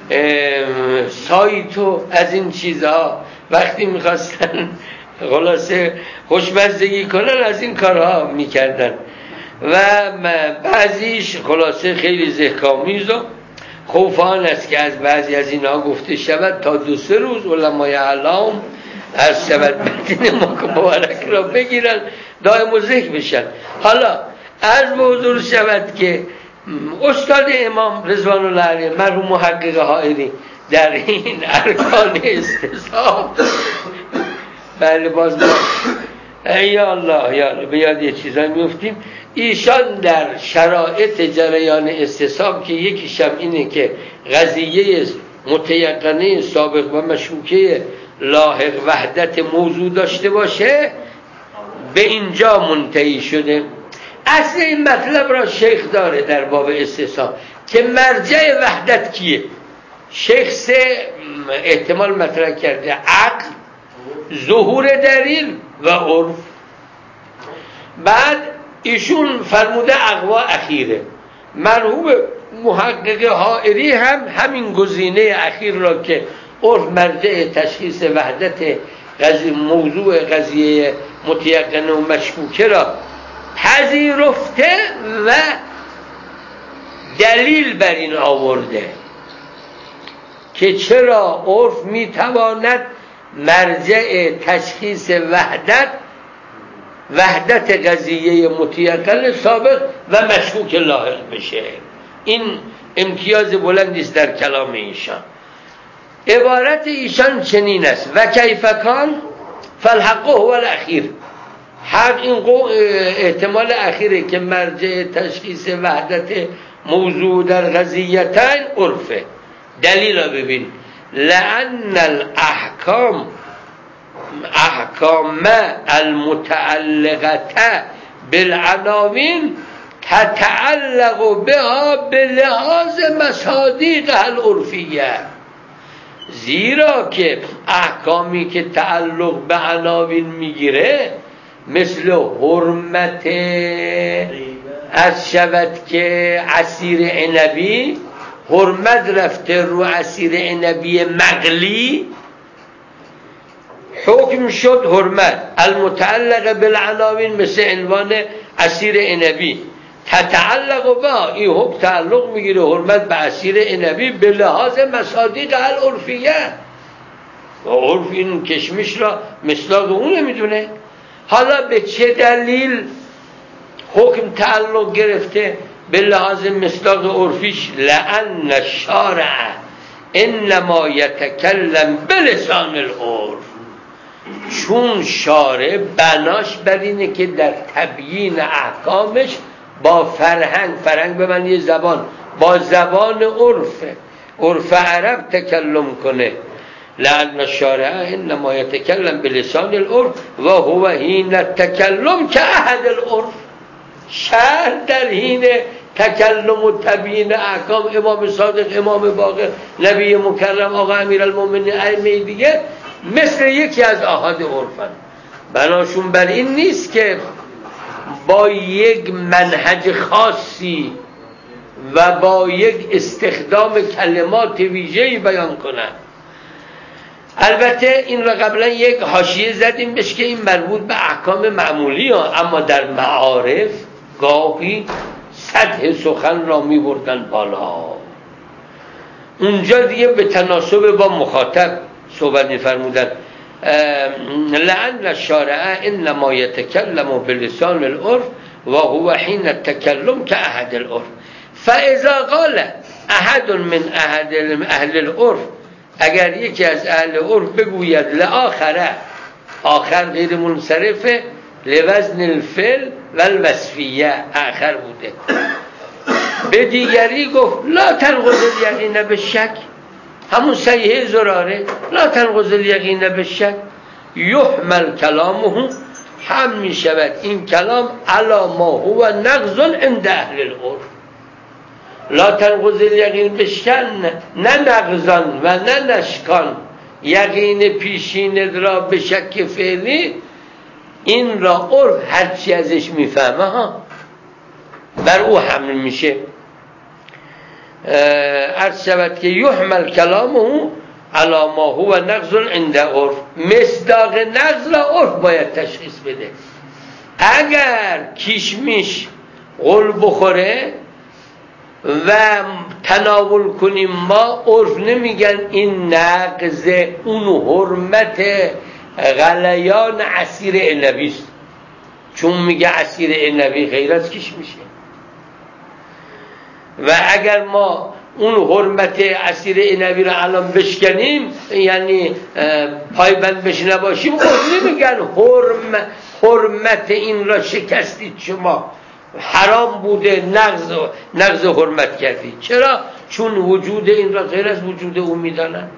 سایت و از این چیزها وقتی میخواستن خلاصه خوشمزدگی کنن از این کارها میکردن و بعضیش خلاصه خیلی ضحک‌آمیز و خوفان است که از بعضی از اینها گفته شود تا 2-3 روز علمای اعلام از شود مدینه مبارک را بگیرن دائم و ذکر بشن. حالا از به حضور شود که استاد امام رضوان الله علیه مرحوم محقق حائری در این ارکان استصحاب بله باز یا الله یا الله به یاد یه چیزایی میفتیم ایشان در شرایط جریان استصحاب که یکیشم اینه که قضیه متیقنه سابق و مشکوکه لاحق وحدت موضوع داشته باشه به اینجا منتهی شده. اصل این مطلب را شیخ داره در باب استصحاب که مرجع وحدت کیه. شیخ 3 احتمال مطرح کرده: عقل، ظهور دلیل و عرف. بعد ایشون فرموده اقوا اخیره. مرحوم محقق حائری هم همین گزینه اخیر را که عرف مرجع تشخیص وحدت موضوع قضیه متیقنه و مشکوکه را پذیرفته و دلیل بر این آورده که چرا عرف میتواند مرجع تشخیص وحدت قضیه متیقن سابق و مشکوک لاحق بشه. این امتیاز بلندی است در کلام ایشان. عبارت ایشان چنین است: و کیفکان فالحق هو الاخیر. حق این احتمال اخیره که مرجع تشخیص وحدت موضوع در قضیتین عرفه. دلیل را ببین: لأن الاحکام المتعلقه بالعناوین تتعلق بها بلحاظ مصادیق العرفیه. زیرا که احکامی که تعلق به عناوین میگیره مثل حرمت از شود که عصیر عنبی، حرمت رفته رو عصیر عنبی مغلی، حکم شد حرمت المتعلق بالعناوین مثل عنوان عصیر عنبی تتعلق با این حکم تعلق میگیره حرمت به عصیر عنبی به لحاظ مصادیق العرفیه. و عرف این کشمش را مصداق اون میدونه. حالا به چه دلیل حکم تعلق گرفته به لحاظ مصداق عرفیش؟ لأن الشارع انما یتکلم بلسان العرف. چون شارع بناش بر اینه که در تبیین احکامش با فرهنگ به معنی زبان، با زبان عرف عرب تکلم کنه. لأن الشارع انما یتکلم بلسان العرف و هو حین التکلم که احد العرف. شرع در حین تکلم و تبیین احکام امام صادق، امام باقر، نبی مکرم، آقا امیرالمومنین، ائمه دیگه مثل یکی از احاد عرفن. بناشون بر این نیست که با یک منهج خاصی و با یک استخدام کلمات ویژه‌ای بیان کنن. البته این را قبلا یک حاشیه زدیم بهش که این مربوط به احکام معمولی ها، اما در معارف گاهی سطح سخن را می بردن بالا. اونجا دیگه به تناسب با مخاطب صحبت می فرمودن. لأن الشارع انما يتكلم بلسان العرف وهو حين التكلم كأحد العرف. فاذا قال احد من اهل العرف، اگر یکی از اهل عرف بگوید لآخره، آخر غیر منصرفه، لوزن الفعل و الوصفیه آخر بوده، به دیگری گفت لا تنقض الیقین بالشک، همون صحیح زراره، لا تنقض الیقین بالشک، یحمل کلامه، هم می شود این کلام علی ما هو نقض عند اهل العرف. لا تنقض الیقین بالشک، نه نقضان و نه نشکان، یقین پیشین را به شک فعلی، این را عرف هرچی ازش میفهمه ها بر او حمل میشه. عرض شود که یحمل کلامه علی ما هو نقض عند عرف، مصداق نقض را عرف باید تشخیص بده. اگر کشمش غل بخوره و تناول کنیم ما، عرف نمیگن این نقض، اون حرمت غلیان عصیر عنبی است، چون میگه عصیر عنبی غیر از کشمشه. و اگر ما اون حرمت عصیر عنبی رو الان بشکنیم، یعنی پایبند بش نباشیم، نمیگن حرمت این را شکستید، شما حرام بوده نقض حرمت کردید. چرا؟ چون وجود این را غیر از وجود او میدانن.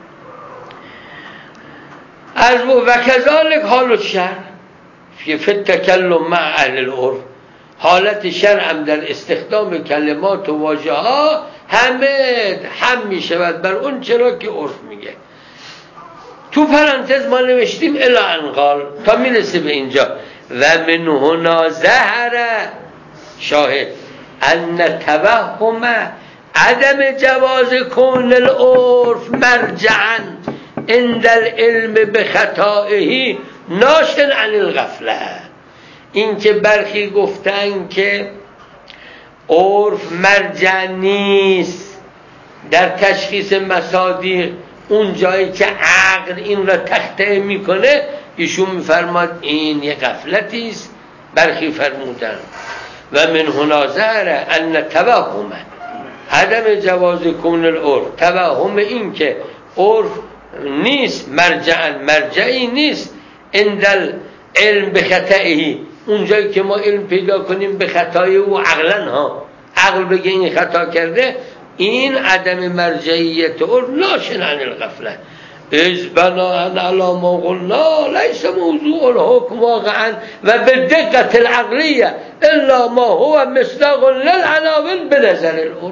و کذالک حال الشرع فی التکلم مع اهل العرف، حالت شرع هم در استخدام کلمات و واژه ها هم می شود بر اون چرا که عرف میگه. تو پرانتز ما نوشتیم الی انقال تا میرسه به اینجا و من هنا ظهر شاهد ان توهم عدم جواز کون العرف مرجعا عند العلم بخطائه ناشئ عن الغفله. این که برخی گفتن که عرف مرجع نیست در تشخیص مصادیق، اون جایی که عقل این را تخطئه میکنه، ایشون میفرماد این یه غفلتی است. برخی فرمودن و من هنا ظهر ان توهم عدم جواز کون العرف، توهم این که عرف نیست مرجعی نیست عند العلم بخطئه، اون جایی که ما علم پیدا کنیم به خطای او عقلن ها، عقل بگه این خطا کرده، این عدم مرجعیت عرف ناشئ عن الغفله. اذ بناء علی ما قلنا لیس موضوع الحکم واقعا و بدقت العقلیه الا ما هو مصداق للعناوین بنظر العرف.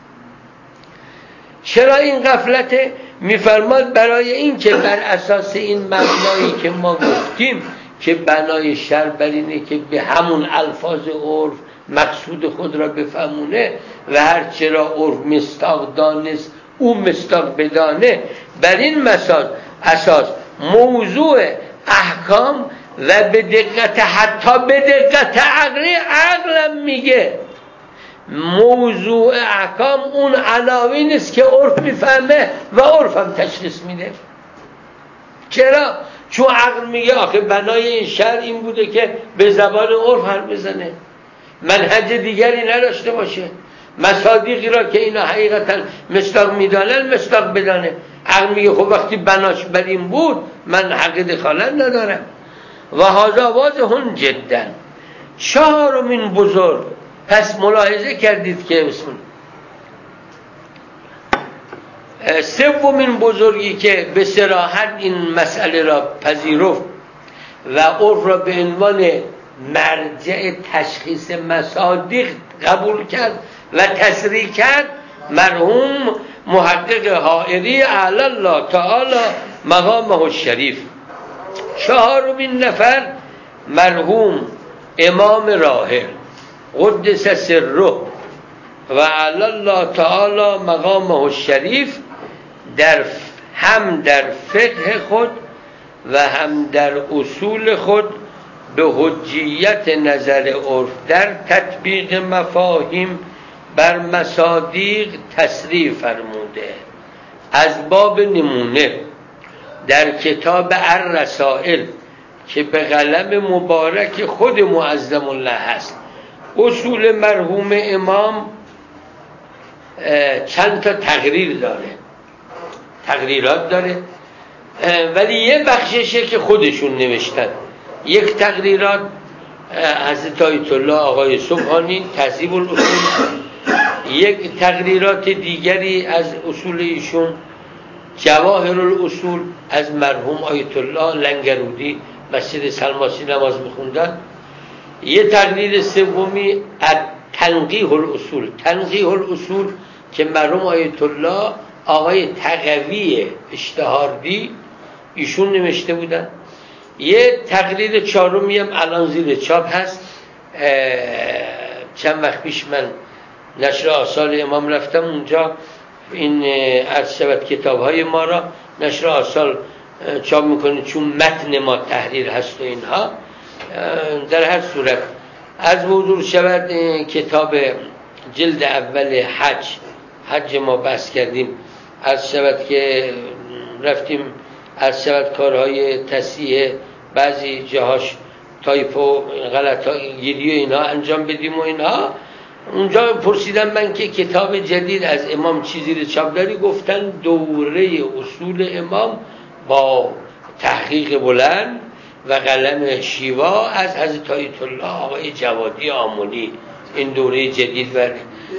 چرا این غفلته؟ میفرماد برای این که بر اساس این مبنایی که ما گفتیم که بنای شرع بر اینه که به همون الفاظ عرف مقصود خود را بفهمونه و هر چرا عرف مصداق دانست او مصداق بدانه، بر این اساس موضوع احکام و به دقت، حتی به دقت عقلی، عقلم میگه موضوع احکام اون عناوین است که عرف میفهمه و عرف هم تشخیص میده. چرا؟ چون عقل میگه آخه بنای این شرع این بوده که به زبان عرف حرف بزنه، منهج دیگری نداشته باشه، مصادیقی را که اینا حقیقتا مصداق میدانن مصداق بدانه. عقل میگه خب وقتی بناش بر این بود من حق دخالت ندارم. و هذا واضح جدا. چهارمین بزرگ، پس ملاحظه کردید که سومین بزرگی که به صراحت این مسئله را پذیرفت و عرف را به عنوان مرجع تشخیص مصادیق قبول کرد و تصریح کرد، مرحوم محقق حائری اعلی الله تعالی مقامه الشریف. چهارمین نفر مرحوم امام راحل قدس سره و اعلی الله تعالی مقامه الشریف، هم در فقه خود و هم در اصول خود به حجیت نظر عرف در تطبیق مفاهیم بر مصادیق تصریح فرموده. از باب نمونه در کتاب الرسائل که به قلم مبارک خود معظم الله هست، اصول مرحوم امام چند تا تقریرات داره، ولی یه بخششه که خودشون نوشتن. یک تقریرات حضرت آیت الله آقای سبحانی تهذیب الاصول، یک تقریرات دیگری از اصول ایشون جواهر الاصول از مرحوم آیت الله لنگرودی مسجد سلماسی نماز میخوندن، یه تقریر سومی از تنقیح الاصول که مرحوم آیت الله آقای تقوی اشتهاردی ایشون نوشته بودن. یه تقریر چهارمی هم الان زیر چاپ هست. چند وقت پیش من نشر آثار امام رفتم اونجا، این عرض شود کتاب‌های ما را نشر آثار چاپ میکنه چون متن ما تحریر هست و اینها. در هر صورت از حضور شود کتاب جلد اول حج ما بحث کردیم. عرض شود که رفتیم عرض شود کارهای تصحیح بعضی جاهاش تایپ و غلط گیری و اینها انجام بدیم و اینها. اونجا پرسیدم من که کتاب جدید از امام چیزی رو چاپ داری؟ گفتن دوره اصول امام با تحقیق بلند و قلم شیوا از حضرت آیت الله آقای جوادی آملی. این دوره جدید برده.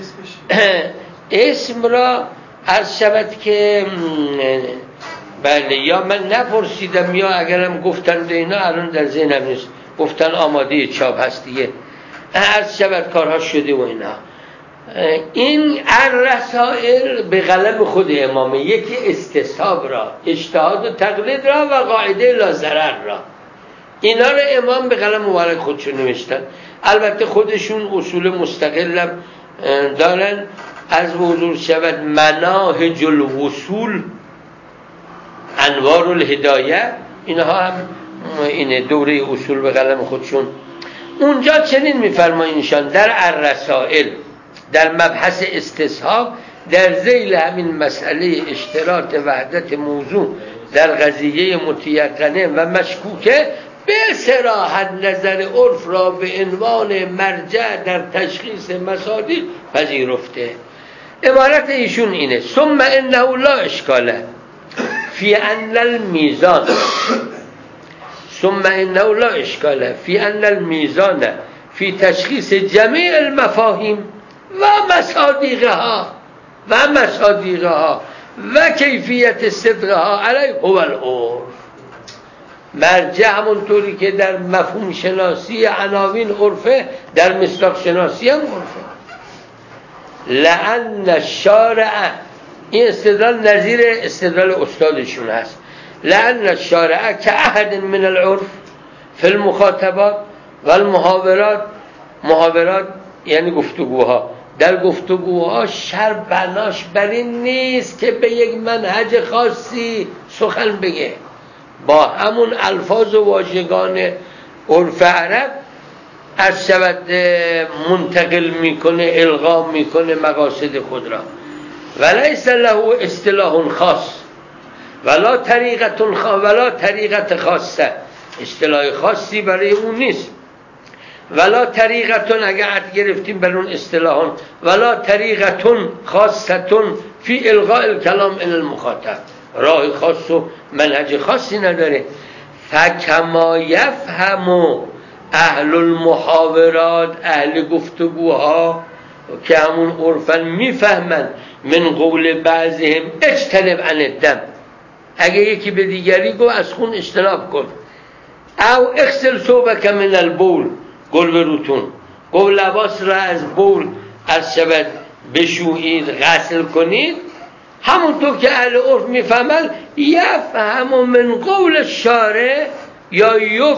اسم را عرض شود که بله، یا من نپرسیدم یا اگرم گفتن اینا الان در ذهنم نیست، گفتن آماده چاپ هست دیگه، عرض شود کارها شده و اینا. این الرسائل به قلم خود امامه، یکی استصحاب را، اجتهاد و تقلید را و قاعده لا ضرر را، اینا رو امام به قلم مبارک خودشون نوشتن. البته خودشون اصول مستقل دارن. از حضور شود مناهج الوصول، انوار الهدایه، اینها هم این دوره اصول به قلم خودشون. اونجا چنین میفرمایینشان در الرسائل در مبحث استصحاب در ذیل همین مسئله اشتراط وحدت موضوع در قضیه متیقنه و مشکوکه به صراحت نظر عرف را به عنوان مرجع در تشخیص مصادیق پذیرفته. عبارت ایشون اینه: ثم انه لا اشکاله فی ان المیزان ثم انه لا اشکاله فی ان الميزان فی تشخیص جمیع المفاهیم و مصادیقها و کیفیت صدقها علیه هو العرف. مرجع همونطوری که در مفهوم شناسی عناوین عرفه، در مصداق شناسی هم عرفه. لأن الشارع، این استدلال نظیر استدلال استادشون هست، لأن الشارع كأحد من العرف في المخاطبات والمحاورات، محاورات یعنی گفتگوها، در گفتگوها شرع بناش بر این نیست که به یک منهج خاصی سخن بگه، با همون الفاظ و واژگان عرف عرب از شود منتقل میکنه، القا میکنه مقاصد خود را. ولیس له اصطلاح خاص ولا طریقت خاصه، اصطلاح خاصی برای اون نیست. ولا طریقتون، اگر عد گرفتیم بر اون اصطلاحون، ولا طریقتون خاصتون فی الغاء الکلام الی المخاطب، راه خاص و منهج خاصی نداره. فکما یفهم اهل المحاورات، اهل گفتگوها که همون عرفن میفهمن، من قول بعضهم اجتنب عن الدم، اگه یکی به دیگری گو از خون اجتناب کن، او اغسل ثوبک من البول، گل به روتون، گو لباس را از بول از شود بشویید، غسل کنید، همونطور که اهل عرف میفهمن. یفهم من قول الشارع، یا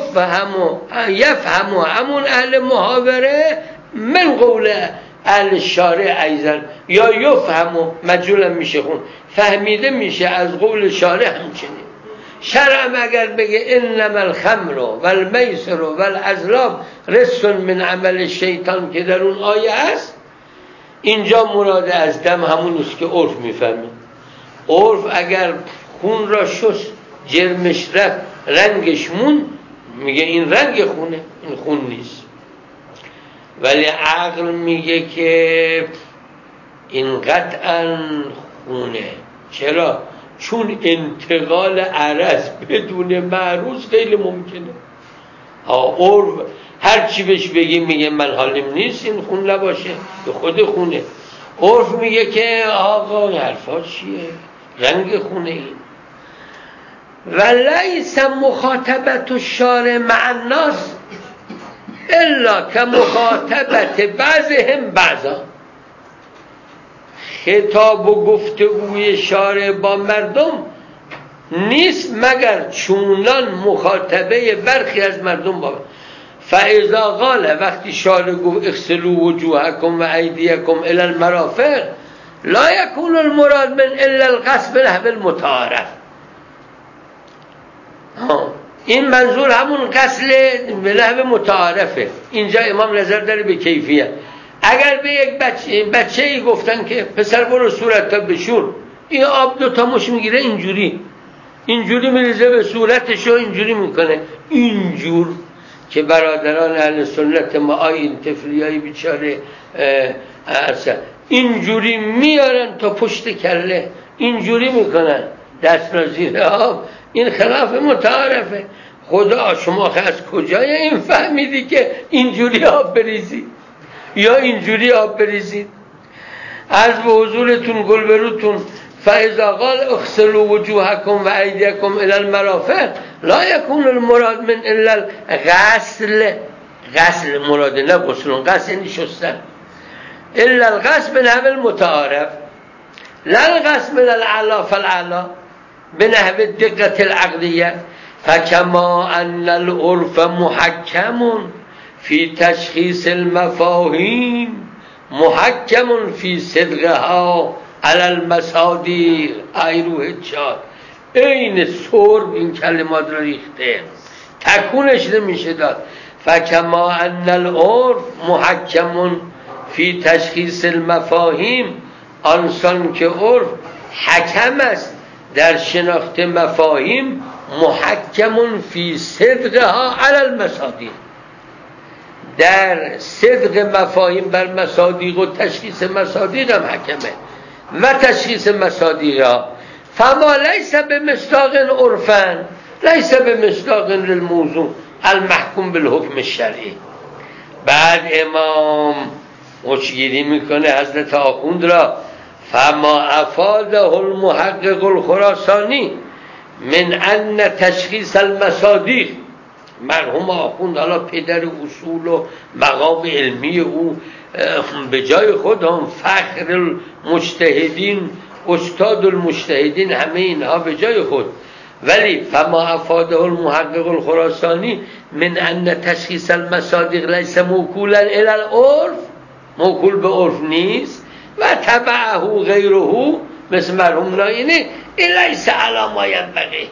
یفهم همون اهل محاوره من قول اهل شارع ایضا، یا یفهم مجهول میشه خون، فهمیده میشه از قول شارع همچنین. شرع اگر بگه انما الخمر والمیسر والازلام رجس من عمل الشیطان که در اون آیه هست، اینجا مراد از دم همون است که عرف میفهمه. عرف اگر خون را شست، جرمش رفت، رنگش مون، میگه این رنگ خونه، این خون نیست. ولی عقل میگه که این قطعا خونه. چرا؟ چون انتقال عرض بدون معروض غیر ممکنه. عرف هر چی بهش بگی میگه من حالیم نیست این خون نباشه، به خود خونه. عرف میگه که آقا حرفا چیه، رنگ خونه این. ولیس مخاطبت الشارع مع الناس الا که مخاطبت بعضهم بعضا. خطاب و گفتگوی شارع با مردم نیست مگر چونان مخاطبه برخی از مردم با فاذا قال وقتی شارع گفت اغسلوا وجوهکم و ایدیکم الی المرافق لا یکون المراد من الا الغسل بنحو المتعارف. این منظور همون غسل به نحو متعارفه. اینجا امام نظر داره به کیفیت. اگر به یک بچه‌ای گفتن که پسر برو صورت تا بشور، این آب 2 تا مش میگیره اینجوری میریزه به صورتش و اینجوری میکنه، اینجور که برادران اهل سنت ما این طفلیای بیچاره اینجوری میارن تا پشت کله، اینجوری میکنن دست را زیر آب، این خلاف متعارفه. خدا شما از کجای این فهمیدی که اینجوری آب بریزید یا اینجوری آب بریزید؟ عرض به حضورتون گلبروتون فاذا قال اغسلوا وجوهکم و ایدیکم الی المرافق لا یکون المراد من الا غسل مراد نه غسل، غسل یعنی شستن، الا الغسل بنحو المتعارف لا الغسل من الاعلا فالاعلا بنحو الدقة العقلیه. فكما ان العرف محكم في تشخيص المفاهيم محكم في صدقها على المصادر. ای روح چاد این سرب این کلمات را ریخته، تکونش نمیشه داد. فكما ان العرف محكم في تشخيص المفاهيم، آنسان که عرف حکم است در شناخت مفاهیم، محکم فی صدقها علی المصادیق، در صدق مفاهیم بر مصادیق و تشخیص مصادیق هم حکمه و تشخیص مصادیقها. فما لیس بمصداق عرفا لیس بمصداق للموضوع المحکوم بالحکم الشرعی. بعد امام مشگیری میکنه حضرت آخوند را فما افاده المحقق الخراسانی من ان تشخیص المصادیق. مرحوم آخوند حالا پدر اصول و مقام علمی او به جای خود هم فخر المجتهدین استاد المجتهدین همه اینها به جای خود، ولی فما افاده المحقق الخراسانی من ان تشخیص المصادیق لیس موکولا الی العرف، موکول به عرف نیست، و تبعه غیره مثل مرحوم ناینی این لیس علی ما ینبغی.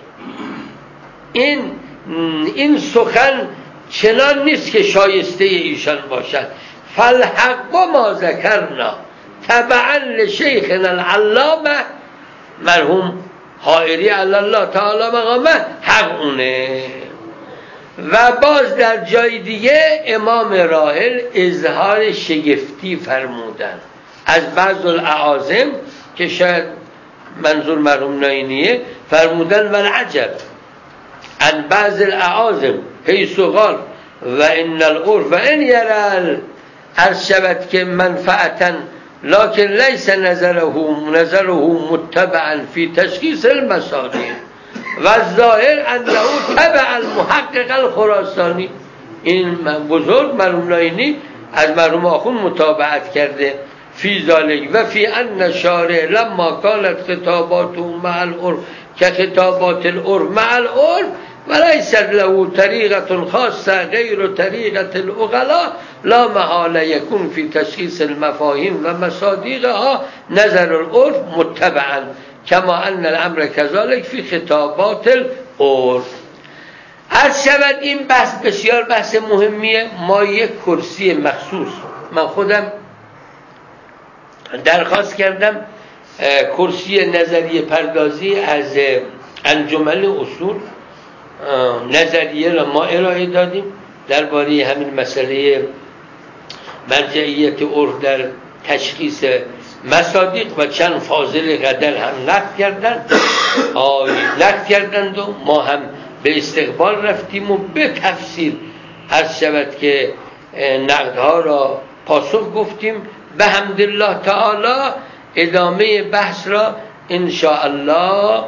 این سخن چنان نیست که شایسته ایشان باشد. فالحق ما ذکرنا تبعا لشیخنا العلامه مرحوم حائری علی الله تعالی مقامه حق اونه. و باز در جای دیگه امام راحل اظهار شگفتی فرمودن از بعض الاعاظم که شاید منظور مرحوم ناینیه، فرمودن والعجب عن بعض الاعاظم حیث قال و ان العرف و ان یرال عرض شود که منفعتا لكن لیس نظره متبعا فی تشخیص المصادیق و الظاهر انه تبع المحقق الخراسانی. این بزرگ مرحوم ناینی از مرحوم آخوند متابعت کرده فی ذالک و فی ان شارع لما کانت خطاباته مع العرف که خطابات العرف مع العرف وليس له طریقة خاصة غیر طریقة العقلاء لا محاله يكون في تشخيص المفاهيم و مصادیقها نظر العرف متبعا كما ان الامر كذلك في خطابات العرف. عرض شود این بحث بسیار بحث مهمیه. ما یک کرسی مخصوص، من خودم درخواست کردم کرسی نظریه پردازی از انجمن اصول نظریه را ما ارائه دادیم درباره همین مسئله مرجعیت عرف در تشخیص مصادیق و چند فاضل قدر هم نقد کردند و ما هم به استقبال رفتیم و به تفصیل عرض شود که نقدها را پاسخ گفتیم. به حمدالله تعالی ادامه بحث را انشاءالله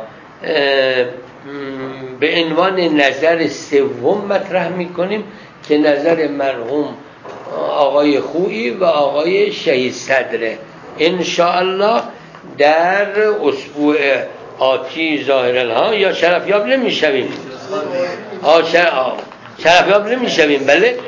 به عنوان نظر سوم مطرح میکنیم که نظر مرحوم آقای خویی و آقای شهید صدره. انشاءالله در اسبوع آتی ظاهرا ها یا شرفیاب نمیشویم شرفیاب نمیشویم بله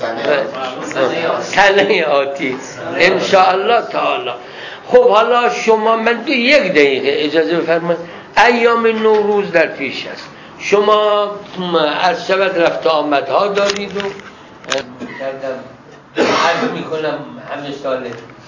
سنه آتی انشاءالله تعالی. خب حالا شما من تو 1 دقیقه اجازه بفرمایید، ایام نوروز در پیش است، شما از شبت رفت آمدها دارید و عرض میکنم همه ساله